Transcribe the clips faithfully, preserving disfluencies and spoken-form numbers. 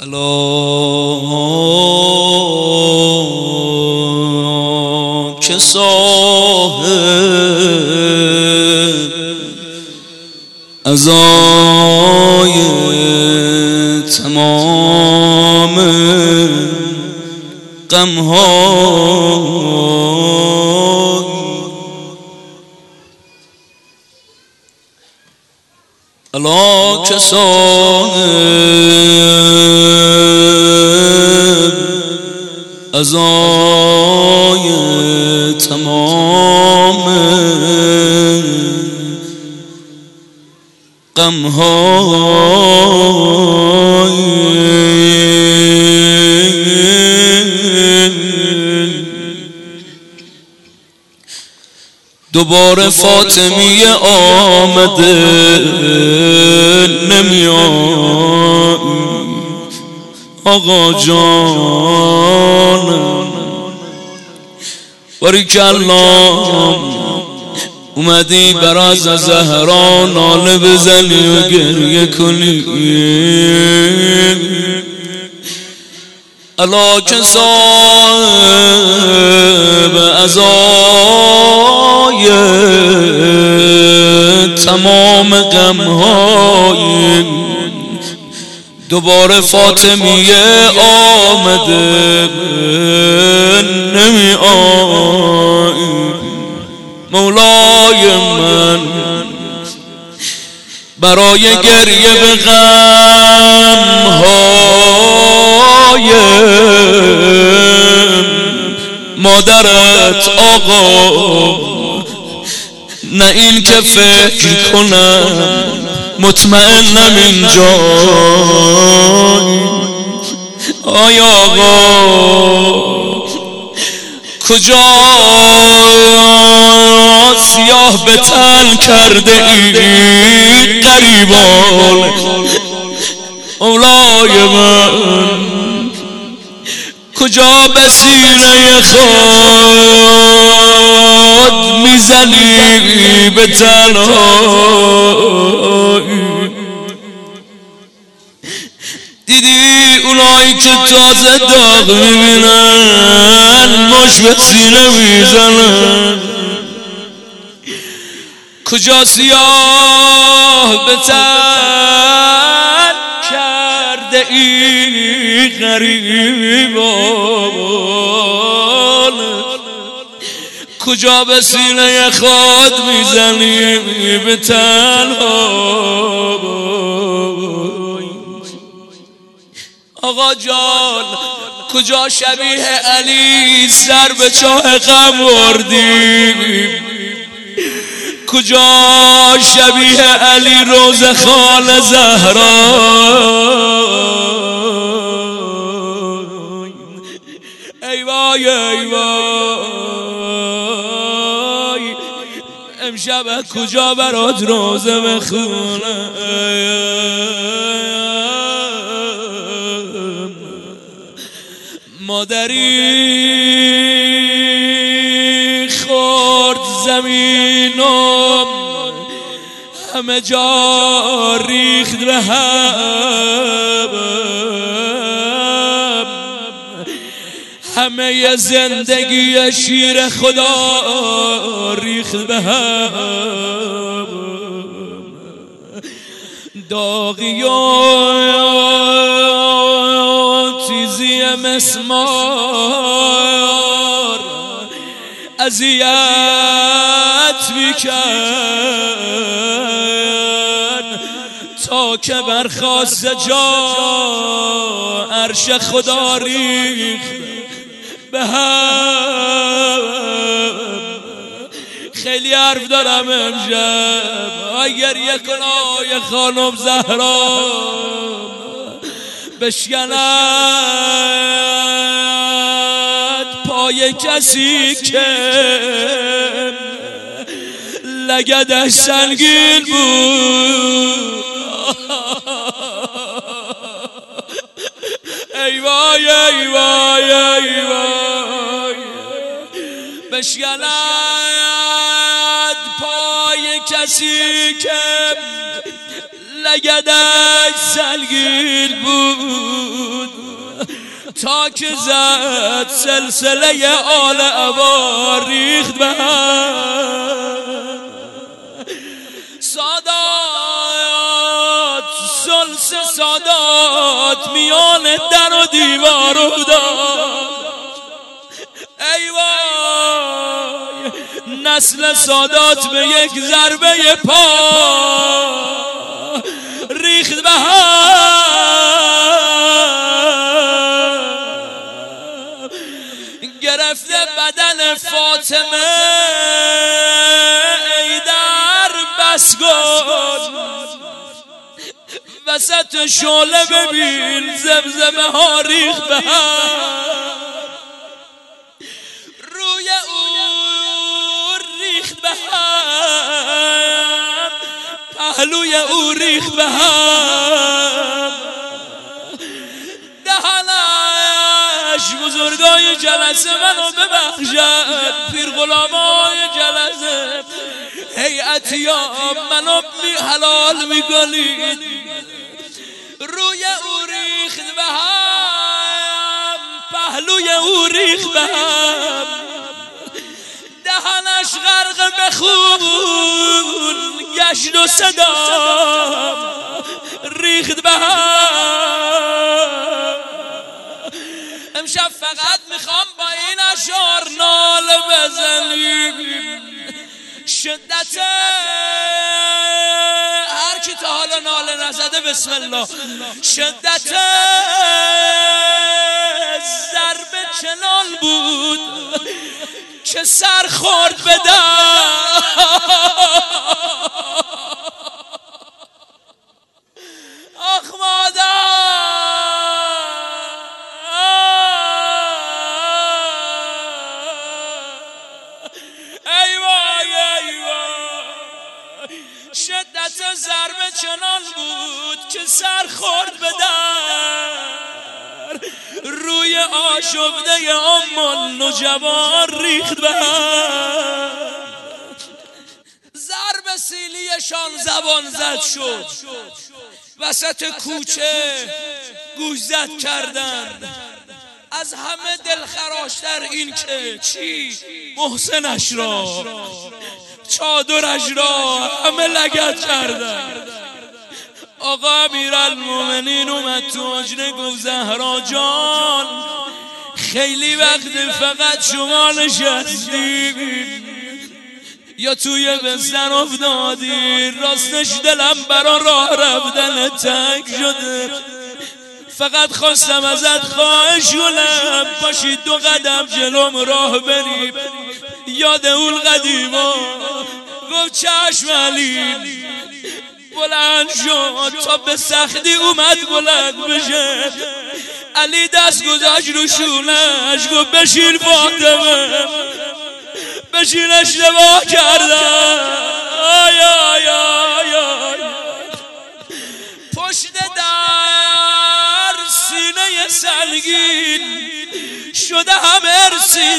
الا که صاحب عزای تمام غم‌ها الا که صاحب عزای تمام غم‌های دوباره فاطمیه آمده نمیاد آقا جان باریکالله اومدی براز زهرا ناله بزنی و گریه کنی الا که صاحب عزای تمام غم‌های دوباره فاطمیه آمده نمی آی مولای من برای گریه به غم‌های مادرت آقا نه این که فکر کنم مطمئنم اینجا آیا آقا کجا سیاه به تن کرده ای غریبان اولای من کجا به سینه خود میزنی به تنهایی دیدی اونایی که تازه داغ میبینن مش به سینه میزنن کجا سیاه به تن کرده ای غریبان کجا به سینه خود میزنی به تنها آقا جان کجا شبیه علی سر به چاه غم بردی کجا شبیه علی روز خال زهرا ای وای ای وای امشب کجا برات روزه بخونم مادری خورد زمینم همه جا ریخت به هم همه زندگی شیر خدا ریخت به هم داغی و تیزی مسمار اذیت میکرد تا که برخاست جا عرش خدا ریخت به هم خیلی حرف دارم امشب گریه کن آی خانم زهرا بشکند پای کسی که لگدش سنگین بود ای وای ای وای ای وای بشکند پای کسی که لگدش سنگین بود تا که زد سلسله آل عبا ریخت به هم. سادات سلس سادات میان در و دیوار افتاد. ای وای نسل سادات به یک ضربه پا ریخت به هم. گرفته بدن فاطمه ای در بس گل وسط شعله ببین زمزمه ها ریخت به هم. روی او ریخت به هم پهلوی او ریخت به هم. دهنش بزرگای جلسه منو ببخشد پیر غلامای جلسه هیئتیان منو می حلال میکنید. روی او ریخت به هم پهلوی او ریخت به هم. دهنش غرق به خون گشت و صدا ریخت به هم. امشب فقط میخوام با این اشعار ناله بزنیم. شدت هر کی تا حالا ناله نزده بسم الله. شدت ضربه چنان بود که سر خورد به در. آخ مادر ای وای ای وای. شدت ضربه چنان بود که سر خورد به در. روی آشفته ام النجبان ریخت به هم. ضرب سیلیشان زبان زد شد وسط کوچه گوش زد کردن. از همه دلخراشتر این که چی محسنش را چادرش را همه لگد کردن. آقا امیرالمومنین اومد تو حجره گفت زهرا جان خیلی وقت فقط شما نشستی یا توی بستر افتادی. راستش دلم برا راه رفتن تنگ شده. فقط خواستم ازت خواهش کنم باشی دو قدم جلوم راه بریم. یاد اون قدیما گفت چشم علی. بلند شد تا به سختی اومد بلند بشه. علی دست گذاشت رو شونش گفت بشین فاطمه بشین اشتباه کردم. آی آی آی آی. پشت در سینه سنگین شده هم ارسی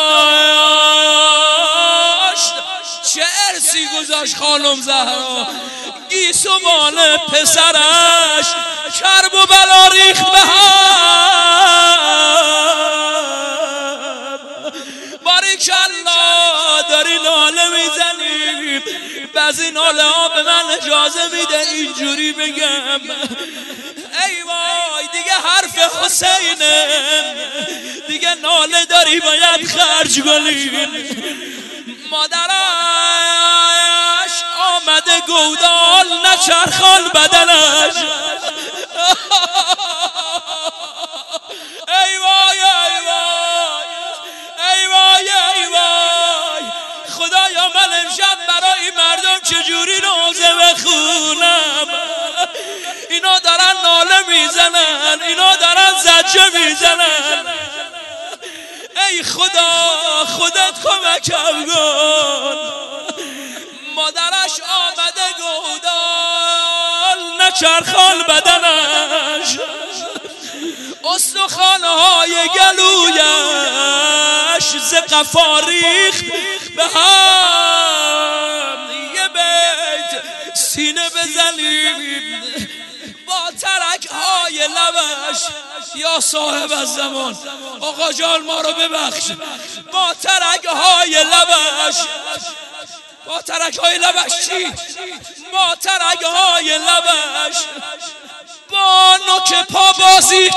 داشت. چه ارسی گذاشت خانم زهرا گیسوان پسرش کرب و بلا ریخت به هم. باریکالله داری ناله میزنیم. بعضی ناله ها به من اجازه میده اینجوری بگم ای وای دیگه حرف حسینه دیگه ناله داری باید خرج کنی. مادرش آمده گودال نچرخان بدنش. ای وای ای وای ای وای ای وای. خدایا من امشب برای این مردم چجوری روزه بخونم. اینا دارن ناله میزنن اینا دارن زجه میزنن. ای خدا خودت کمکم کن. مادرش آمده گودال نچرخان بدنش. استخوان‌های گلویش ز قفا ریخت به هم. یه بیت سینه بزنیم با ترک‌های های لبش. یا صاحب الزمان آقا جان ما رو ببخش. با ترک های لبش، با ترک های لبش چی؟ با ترک های لبش با نوک پا بازی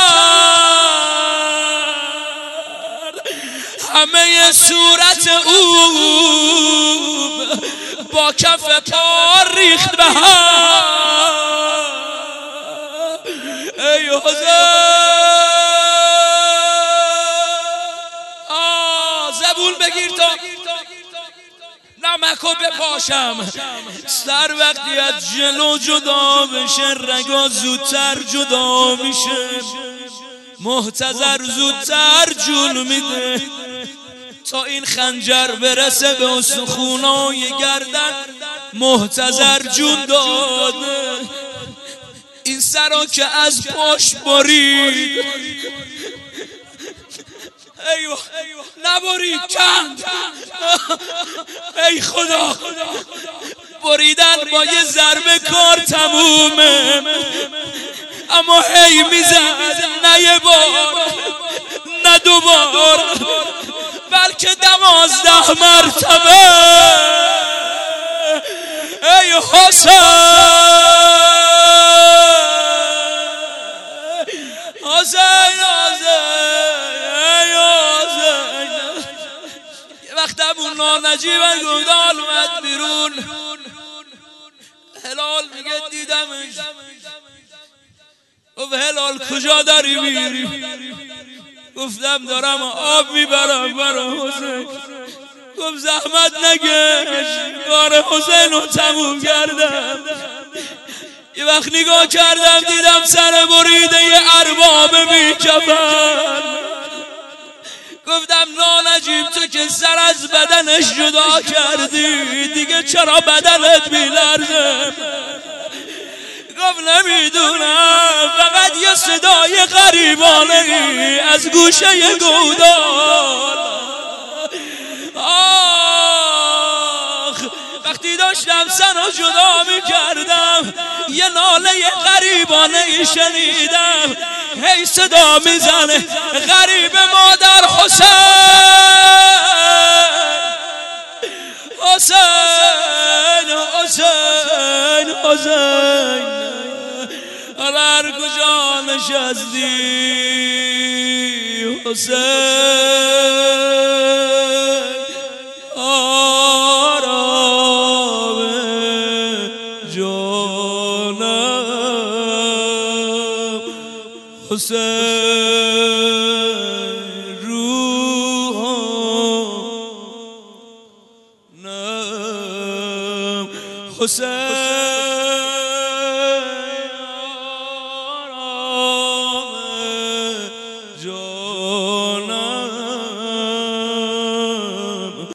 کرد. همه صورت او با کف پا ریخت به هم. ای حسین آه زبون بگیر تا نمکو بپاشم. سر وقتی از جلو جدا بشه رگا زودتر جدا میشه. محتضر زودتر جون میده تا این خنجر برسه به استخونای گردن. محتضر جون داده این سرا که از پشت برید. ایوه نبرید کند. ای خدا بریدن با یه ضربه کار تمومه. اما هی میزد نه یه بار نه دو بار بلکه دوازده مرتبه. ای حسین حسین حسین. یه وقت ابو نانجیب گودال اومد بیرون. هلال میگه دیدمش. گفت هلال کجا داری میری؟ گفتم دارم آب میبرم برای حسین. گفت زحمت نکش کار حسین رو تموم کردم. یه وقت نگاه کردم دیدم سر بریده یه ارباب بیکفن. گفتم نانجیب تو که سر از بدنش جدا کردی دیگه چرا بدنت میلرزه؟ گفت نمیدونم فقط یه صدای غریبانه ای از گوشه گودال. آخ وقتی داشتم سنو جدا میکردم یه ناله غریبانه ای شنیدم. هی صدا میزنه غریب مادر حسین حسین حسین حسین. هر کجا نشستی حسین آرام جانم. حسین روحانم حسین